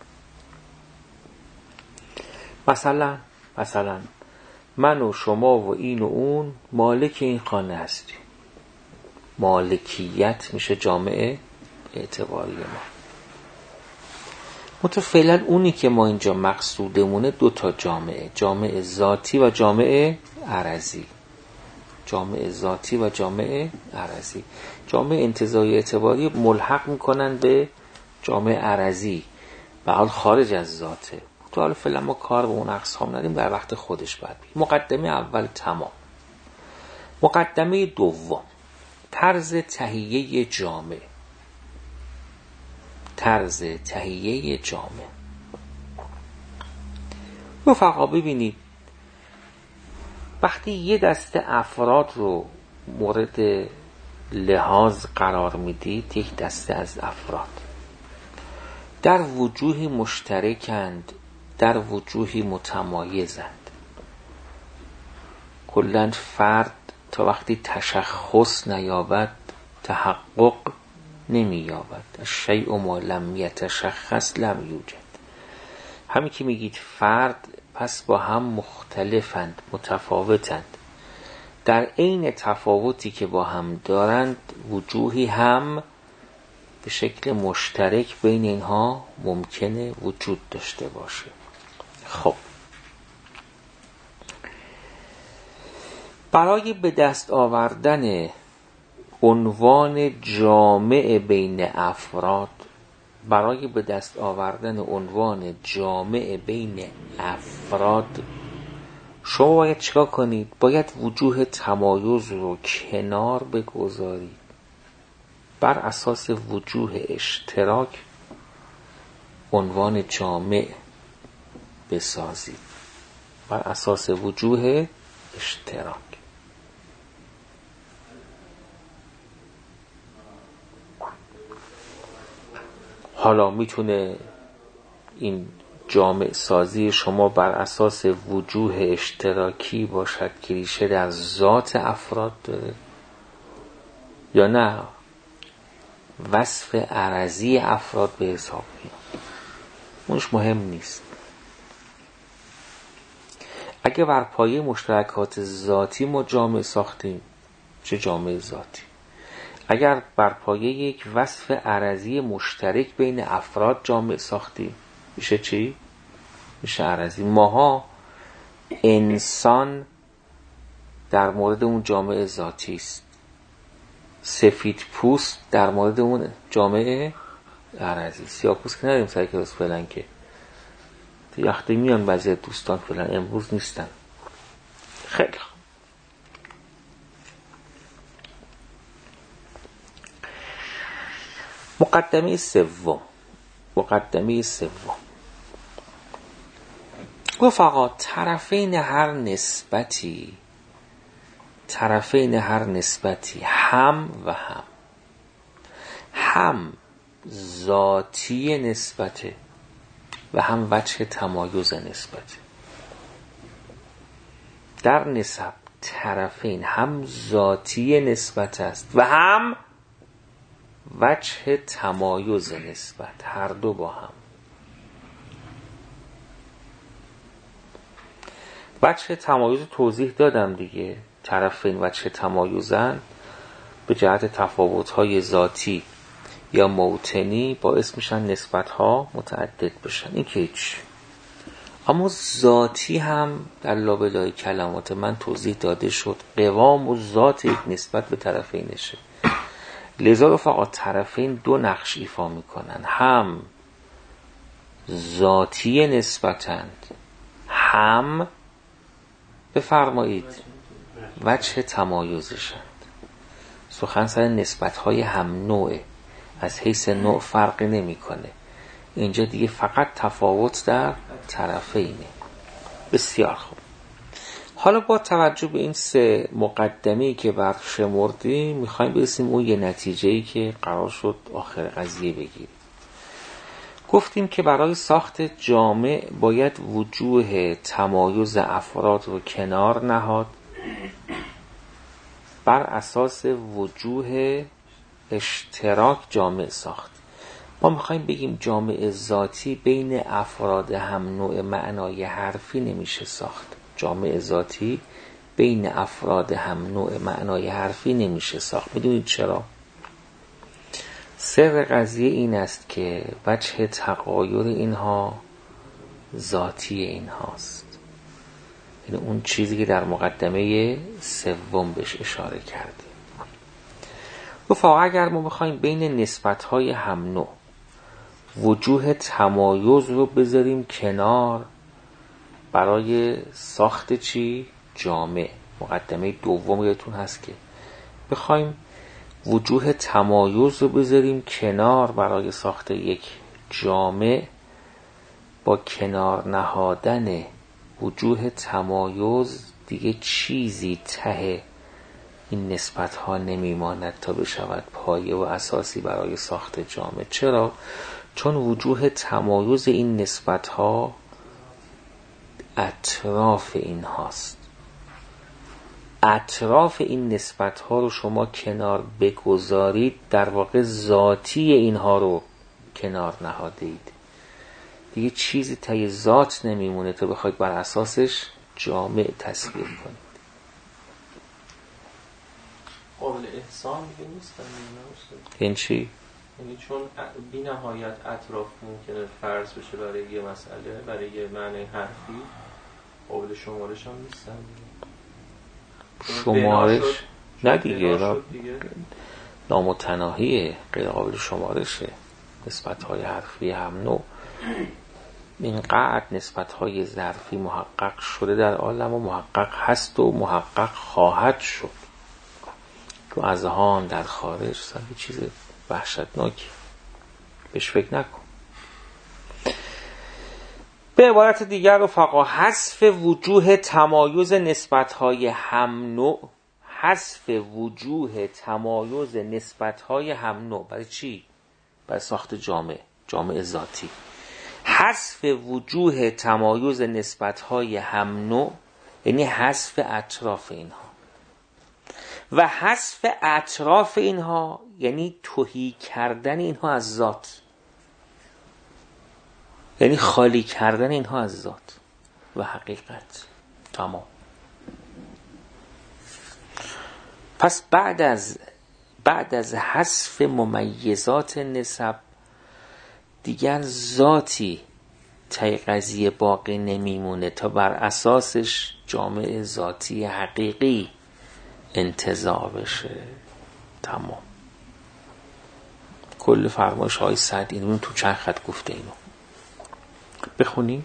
مثلا من و شما و این و اون مالک این خانه هستیم. مالکیت میشه جامعه اعتباری ما. فعلا اونی که ما اینجا مقصودمونه دو تا جامعه، جامعه ذاتی و جامعه عرضی. جامعه ذاتی و جامعه عرضی. جامعه انتزاعی اعتباری ملحق میکنن به جامعه عرضی و حال خارج از ذاته. تو حالا فعلا ما کار به اون اقسام ندیم، در وقت خودش باید بید. مقدمه اول تمام. مقدمه دوم، طرز تهیه جامعه. طرز تهیه جامعه. رفقا ببینید، وقتی یه دسته افراد رو مورد لحاظ قرار میدید، یک دسته از افراد در وجوهی مشترکند، در وجوهی متمایزند. کلاً فرد تا وقتی تشخص نیابد تحقق نمییابد. الشیء ما لم یتشخص لم یوجد. همین که میگید فرد، پس با هم مختلفند، متفاوتند. در عین تفاوتی که با هم دارند وجوهی هم به شکل مشترک بین اینها ممکنه وجود داشته باشه. خب برای به دست آوردن عنوان جامع بین افراد، برای به دست آوردن عنوان جامع بین افراد شما باید چیکار کنید؟ باید وجوه تمایز رو کنار بگذارید، بر اساس وجوه اشتراک عنوان جامع بسازید. بر اساس وجوه اشتراک. حالا میتونه این جامع سازی شما بر اساس وجوه اشتراکی باشد که ریشه در ذات افراد داره، یا نه وصف عرضی افراد به حساب میاد. اونش مهم نیست. اگه بر پایه مشترکات ذاتی ما جامع ساختیم چه جامع ذاتی. اگر بر پایه یک وصف عرضی مشترک بین افراد جامع ساختیم میشه چی؟ میشه عرضی. ماها انسان در مورد اون جامعه ذاتی است، سفید پوست در مورد اون جامعه عرضی. سیاه پوست که نداریم سر کلاس فعلا، که یخته میان بعضی دوستان فعلا امروز نیستن. خیلی خوب. مقدمه سوم. رفقا، طرفین هر نسبتی هم و هم ذاتی نسبته و هم وجه تمایز نسبته. در نسب طرفین هم ذاتی نسبت است و هم وجه تمایز نسبت، هر دو با هم. وجه تمایز توضیح دادم دیگه. طرفین وجه تمایزن به جهت تفاوت‌های ذاتی یا موطنی باعث میشن نسبت‌ها متعدد بشن. این که هیچ. اما ذاتی هم در لابلای کلمات من توضیح داده شد، قوام و ذات یک نسبت به طرفینشه. لذا فقط طرفین دو نقش ایفا میکنن، هم ذاتی نسبتند هم بفرمایید وجه تمایزشند. سخن سر نسبت‌های هم نوعه، از حیث نوع فرقی نمی‌کنه. اینجا دیگه فقط تفاوت در طرفینه. بسیار خوب. حالا با توجه به این 3 مقدمه‌ای که برشمردیم می‌خوایم برسیم اون یه نتیجه‌ای که قرار شد آخر قضیه بگیریم. گفتیم که برای ساخت جامع باید وجوه تمایز افراد رو کنار نهاد، بر اساس وجوه اشتراک جامع ساخت. ما میخوایم بگیم جامع ذاتی بین افراد هم نوع معنای حرفی نمیشه ساخت. جامع ذاتی بین افراد هم نوع معنای حرفی نمیشه ساخت. میدونید چرا؟ سر قضیه این است که وجه تغایر اینها ذاتی اینهاست. یعنی اون چیزی که در مقدمه 3 بهش اشاره کردیم. گفت اگر ما بخوایم بین نسبت‌های هم نوع وجوه تمایز رو بذاریم کنار برای ساخت چی؟ جامع. مقدمه 2 یادتون هست که بخوایم وجوه تمایز رو بذاریم کنار برای ساخت یک جامع، با کنار نهادن وجوه تمایز دیگه چیزی ته این نسبت ها نمیماند تا بشود پایه و اساسی برای ساخت جامع. چرا؟ چون وجوه تمایز این نسبت ها اطراف این هاست. اطراف این نسبت ها رو شما کنار بگذارید، در واقع ذاتی اینها رو کنار نهادید. دیگه چیزی تای ذات نمیمونه تا بخواید بر اساسش جامع تصویر کنید. قابل احسان دیگه نیستن. این چی؟ یعنی چون بی نهایت اطراف ممکنه فرض بشه برای یه مسئله، برای یه معنی حرفی، قابل شمارش هم نیستن. شمارش نه دیگه، نامتناهیه، غیر قابل شمارشه. نسبت‌های حرفی هم نوع اینقدر نسبت‌های ظرفی محقق شده در عالم و محقق هست و محقق خواهد شد. تو اذهان در خارج سن چیز وحشتناکی، بهش فکر نکن. به عبارت دیگر رفقا، حذف وجوه تمایز نسبت‌های هم نوع، حذف وجوه تمایز نسبت‌های هم نوع برای چی؟ برای ساخت جامع ذاتی. حذف وجوه تمایز نسبت‌های هم نوع یعنی حذف اطراف اینها، و حذف اطراف اینها یعنی تهی کردن اینها از ذات، یعنی خالی کردن اینها از ذات و حقیقت. تمام. پس بعد از حذف ممیزات نسب دیگر ذاتی تای قضیه باقی نمیمونه تا بر اساسش جامع ذاتی حقیقی انتزاع بشه. تمام. کل فرمایش های سعدی اینو تو چند خط گفته. اینو بخونیم.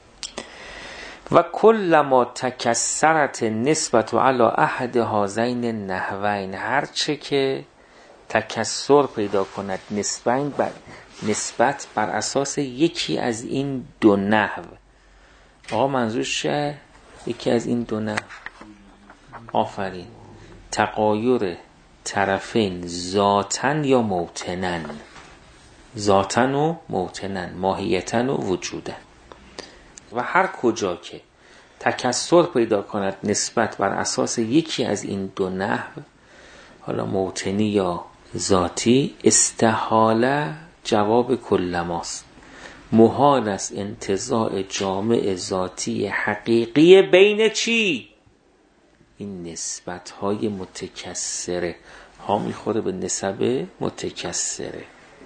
و کل ما تکسرت نسبت علی احد هذین النحوین، هرچه که تکسر پیدا کند نسبت بر اساس یکی از این 2 نحو. آقا منظورش چیه؟ یکی از این 2 نحو. آفرین. تغایر طرفین ذاتن یا موتنن، ذاتن و موتنن، ماهیتن و وجودن. و هر کجا که تکسر پیدا کند نسبت بر اساس یکی از این 2 نحو، حالا موتنی یا ذاتی، استحاله جواب کلماست، محال است انتزاع جامع ذاتی حقیقی بین چی؟ این نسبت های متکسره. ها میخوره به نسب متکسره.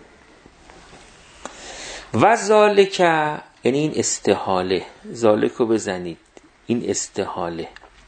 و ذالک یعنی این استحاله، ذالک رو بزنید، این استحاله،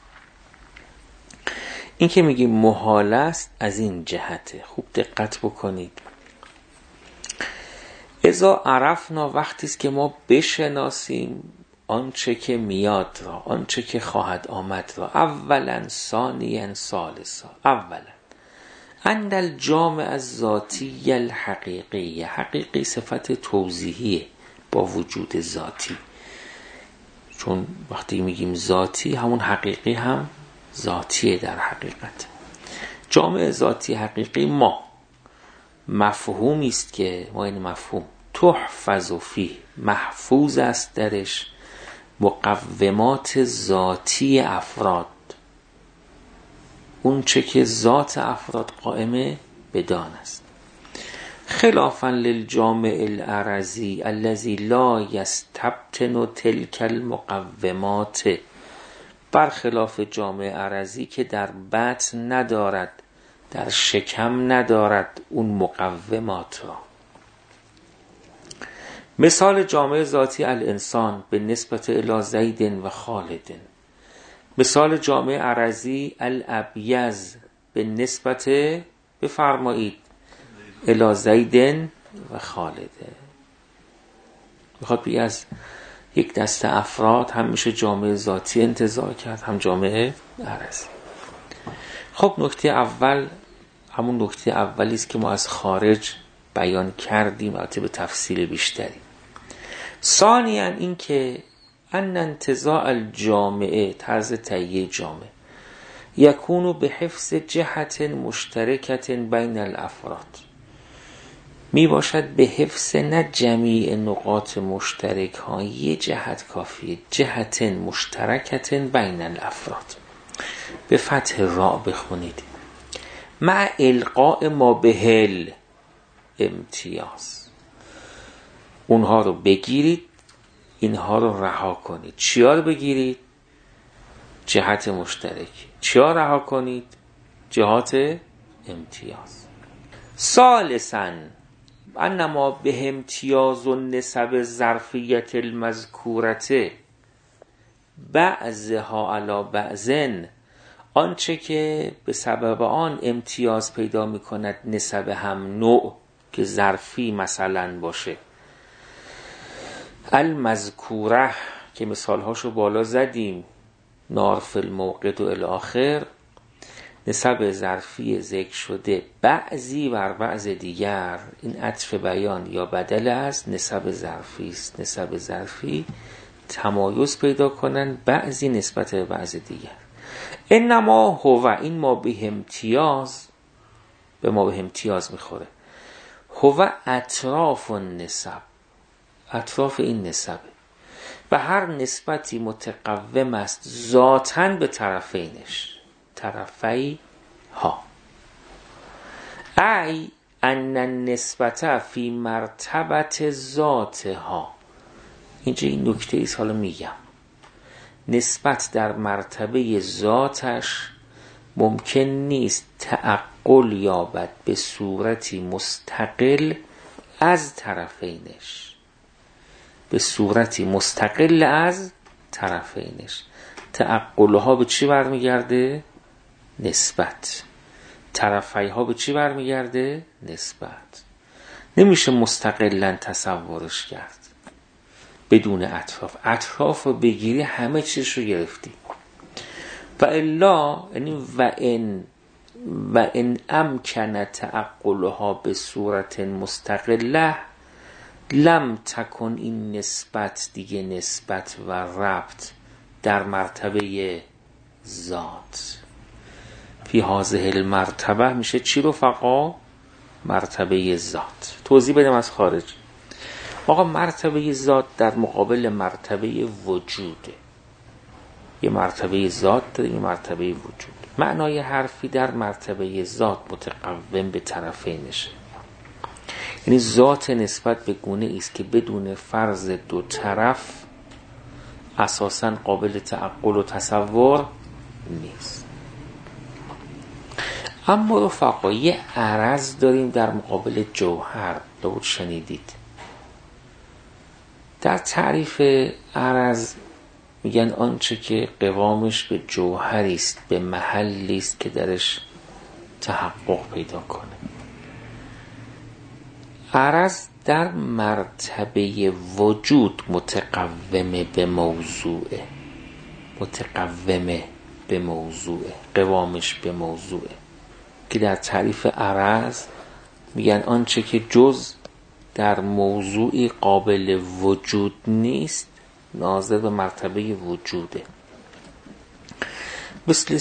این که میگیم محال است از این جهته. خوب دقت بکنید. اذا عرفنا، وقتی است که ما بشناسیم آنچه که میاد را، آنچه که خواهد آمد را، اولا ثانیا ثالثا. اولا ان الجامع الذاتی الحقیقی، حقیقی صفت توضیحیه با وجود ذاتی، چون وقتی میگیم ذاتی همون حقیقی هم ذاتیه. در حقیقت جامع ذاتی حقیقی ما مفهومی است که ما این مفهوم تحفظ فیه، محفوظ است درش مقومات ذاتی افراد، اون چه که ذات افراد قائمه بدان است. خلافا للجامع العرضی الذی لا یستبطن تلک المقومات، برخلاف جامع عرضی که در بطن ندارد، در شکم ندارد اون مقومات را. مثال جامع ذاتی الانسان به نسبت الی زید و خالد، مثال جامع عرضی الابیض به نسبت بفرمایید الی زید و خالد. میخواد بگه از یک دسته افراد هم میشه جامع ذاتی انتزاع کرد، هم جامع عرضی. خب نکته اول همون نکته اولی است که ما از خارج بیان کردیم، البته به تفصیل بیشتری. ثانیاً این که ان انتزاع الجامعه، طرز تهیه جامعه، یکونو به حفظ جهت مشترکت بین الافراد، می باشد به حفظ نه جمیع نقاط مشترک ها، یه جهت کافیه، جهت مشترکت بین الافراد. به فتح را بخونید مع القاء ما بهل امتیاز، اونها رو بگیرید اینها رو رها کنید. چیا رو بگیرید؟ جهت مشترک. چیا رها کنید؟ جهات امتیاز. ثالثاً انما به امتیاز و نسب ظرفیت المذکورته بعضها علی بعضن، آنچه که به سبب آن امتیاز پیدا می کند نسب هم نوع که ظرفی مثلا باشه، المذکوره که مثالهاشو بالا زدیم، نار فی الموقد و الاخر، نسب ظرفی ذکر شده بعضی بر بعض دیگر، این عطف بیان یا بدل از نسب ظرفی است. نسب ظرفی تمایز پیدا کنن بعضی نسبت به بعض دیگر. انما هو، این ما به امتیاز، به ما به امتیاز میخوره. هو اطراف النسب، اطراف این نسبه و هر نسبتی متقوم است ذاتاً به طرفینش، طرفی ها. ای ان النسبت فی مرتبت ذاتها، اینجا این نکته ایست، حالا میگم. نسبت در مرتبه ذاتش ممکن نیست تعقل یابد به صورتی مستقل از طرفینش، به صورتی مستقل از طرفینش. تعقلها به چی برمیگرده؟ نسبت. طرفیها به چی برمیگرده؟ نسبت. نمیشه مستقلا تصورش کرد بدون اطراف. اطراف رو بگیری همه چیز رو گرفتی. و الا یعنی و ان امکن تعقلها به صورت مستقله لم تکن این نسبت دیگه نسبت و ربط در مرتبه ذات. فی هذه المرتبه میشه چی رفقا؟ مرتبه ذات. توضیح بدم از خارج. آقا مرتبه ذات در مقابل مرتبه وجوده. یه مرتبه ذات داره، یه مرتبه وجود. معنای حرفی در مرتبه ذات متقوم به طرفینشه، یعنی ذات نسبت به گونه ایست که بدون فرض دو طرف اساساً قابل تعقل و تصور نیست. اما رفقا یه عرض داریم در مقابل جوهر، لابد شنیدید. در تعریف عرض میگن آنچه که قوامش به جوهری است، به محلی است که درش تحقق پیدا کنه. عرض در مرتبه وجود متقومه به موضوعه، متقومه به موضوعه، قوامش به موضوعه، که در تعریف عرض میگن آنچه که جز در موضوعی قابل وجود نیست ناظر به مرتبه وجوده. مثل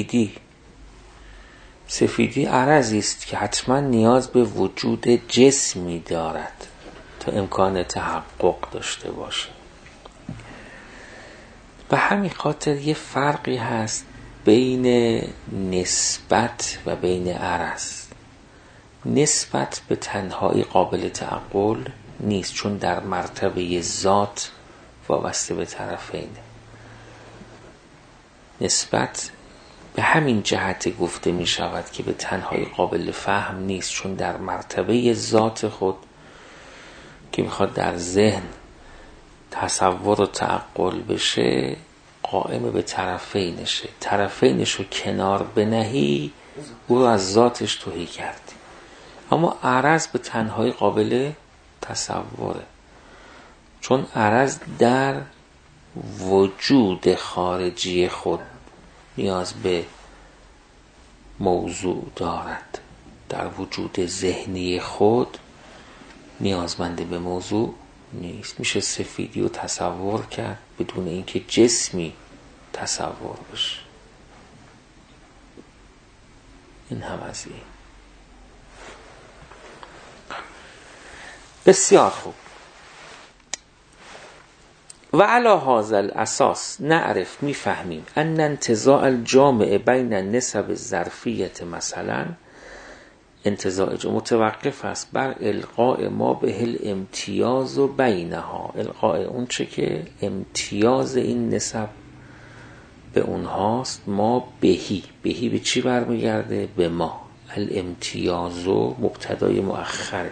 سفیدی عرضی است که حتما نیاز به وجود جسمی دارد تا امکان تحقق داشته باشه. به همین خاطر یه فرقی هست بین نسبت و بین عرض. نسبت به تنهایی قابل تعقل نیست، چون در مرتبه ذات وابسته به طرفینه. نسبت به همین جهت گفته می شود که به تنهایی قابل فهم نیست، چون در مرتبه ذات خود که میخواد در ذهن تصور و تعقل بشه قائم به طرفینشه. طرفینش رو کنار بنهی او رو از ذاتش تهی کردی. اما عرض به تنهایی قابل تصوره، چون عرض در وجود خارجی خود نیاز به موضوع دارد، در وجود ذهنی خود نیازمند به موضوع نیست. میشه سفیدی رو تصور کرد بدون اینکه جسمی تصور بشه. این هم از این. بسیار خوب. و علی هذا الاساس نعرف، میفهمیم ان انتزاع الجامع بین النسب الظرفیه، مثلا انتزاع متوقف است بر القاء ما به الامتیاز و بینها، القاء اون چه که امتیاز این نسب به اونهاست. ما بهی به چی برمیگرده؟ به ما. الامتیاز و مبتدای مؤخره،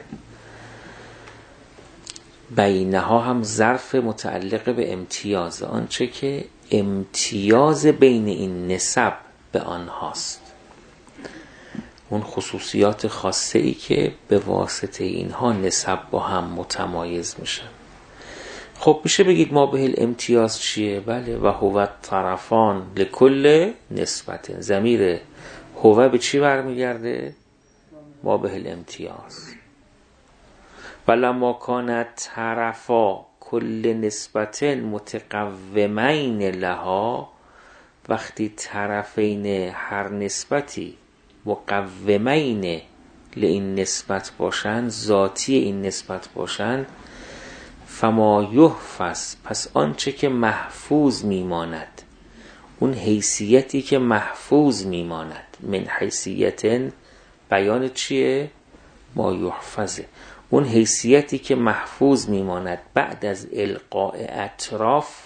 بینها هم ظرف متعلق به امتیاز، آنچه که امتیاز بین این نسب به آنهاست، اون خصوصیات خاصه ای که به واسطه اینها نسب با هم متمایز میشن. خب میشه بگید ما به الامتیاز چیه؟ بله، و هو طرفان لکل نسبت. ضمیر هو به چی برمیگرده؟ ما به الامتیاز. ولما کانت طرفا کل نسبت متقومین لها، وقتی طرفین هر نسبتی مقومین لئین نسبت باشند، ذاتی این نسبت باشند، فما یحفظ، پس آنچه که محفوظ میماند، اون حیثیتی که محفوظ میماند، من حیثیت بیان چیه؟ ما یحفظه، اون حیثیتی که محفوظ میماند بعد از القاء اطراف،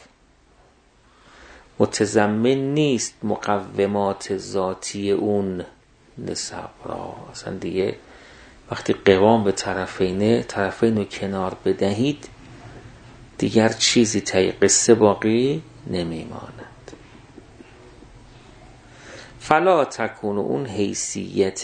متضمن نیست مقومات ذاتی اون نسب را. اصلا دیگه وقتی قوام به طرفین رو کنار بدهید دیگر چیزی تای قصه باقی نمیماند. فلا تکون، اون حیثیت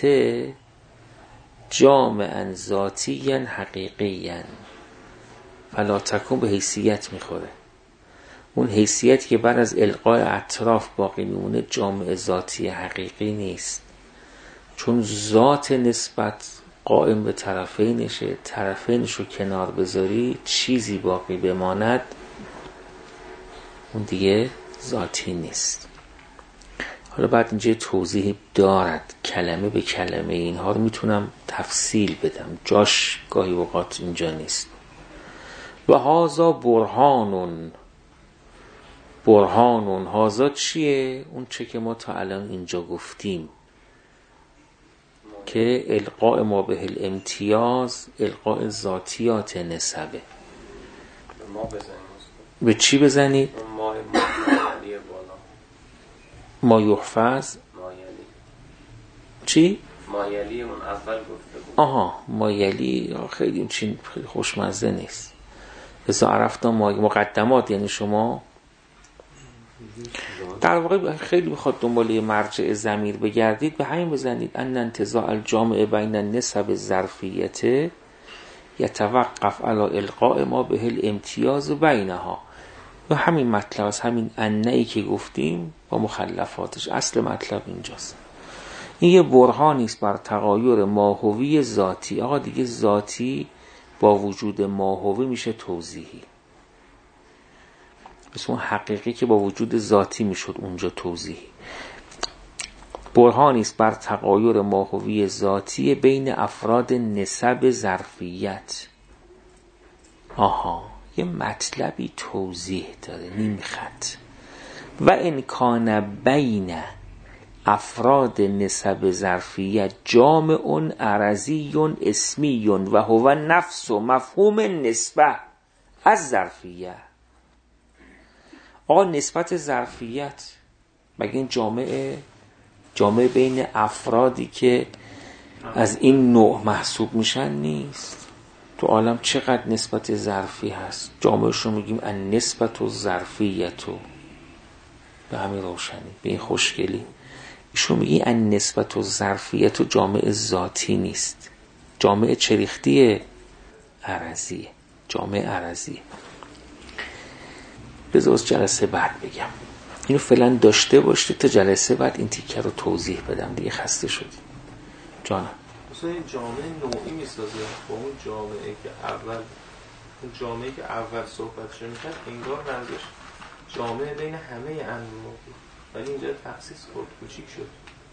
جامعاً ذاتیاً حقیقیاً، فلا تکون به حیثیت میخوره، اون حیثیت که بعد از القاء اطراف باقی میمونه جامع ذاتی حقیقی نیست، چون ذات نسبت قائم به طرفینشه، طرفینش رو کنار بذاری چیزی باقی بماند، اون دیگه ذاتی نیست. حالا بعد اینجا توضیح دارد کلمه به کلمه، اینها رو میتونم تفصیل بدم، جاش گاهی اوقات اینجا نیست. و هازا برهانون هازا چیه؟ اون چه که ما تا الان اینجا گفتیم که القاء ما به الامتیاز القاء ذاتیات نسبه. ما بزنیم. به چی بزنید؟ ما یلی بالا. ما یحفظ. ما یلی. چی؟ ما یلی اون اول گفته بود. آها، ما یلی خیلی این چین خیلی خوشمزه نیست. اذا عرفتم ما مقدمات، یعنی شما در واقع خیلی بخواد دنباله مرجع ضمیر بگردید به همین بزنید ان انتزاع الجامع بین النسب الظرفیه یتوقف علی القاء ما به الامتیاز بینها. و همین مطلب از همین انهی که گفتیم با مخلفاتش، اصل مطلب اینجاست. این یه برهانی است بر تغایر ماهوی ذاتی. آقا دیگه ذاتی با وجود ماهوی میشه توضیحی، مثل اون حقیقی که با وجود ذاتی میشد اونجا توضیحی. برهانی است بر تغایر ماهوی ذاتی بین افراد نسب ظرفیت. آها، یه مطلبی توضیح داره نیم خط. و ان کان بین افراد نسب ظرفیت جامع عرضی اسمی و هو نفس و مفهوم نسبه از ظرفیت. آقا نسبت ظرفیت مگه این جامعه بین افرادی که از این نوع محسوب میشن نیست؟ تو عالم چقدر نسبت ظرفی هست؟ جامعهش رو میگیم ان نسبت و ظرفیتو، به همین روشنی، به این خوشگلی. ایشون میگی ان نسبت و ظرفیتو جامعه ذاتی نیست، جامعه چریختی عرضیه، جامعه عرضیه. بذار جلسه بعد بگم، اینو فعلا داشته باشته تا جلسه بعد این تیکه رو توضیح بدم، دیگه خسته شدیم. جانم مثلا این جامعه نوعی میسازه با اون جامعه که اول صحبتش میکرد، انگار منظورش جامعه بین همه انواع بود، ولی اینجا تخصیص کرد، کوچیک شد.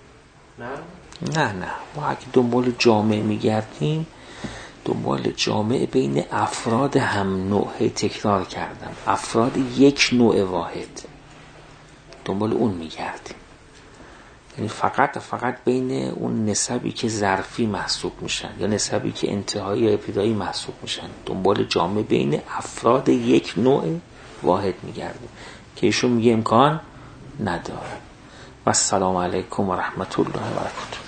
نه ما اگه دنبال جامعه میگردیم، دنبال جامعه بین افراد هم نوعه، تکرار کردم، افراد یک نوع واحد، دنبال اون میگردیم. یعنی فقط بین اون نسبی که ظرفی محسوب میشن یا نسبی که انتهایی یا ابتدایی محسوب میشن، دنبال جامعه بین افراد یک نوع واحد میگردیم که ایشون میگه امکان نداره. و السلام علیکم و رحمت الله و برکاته.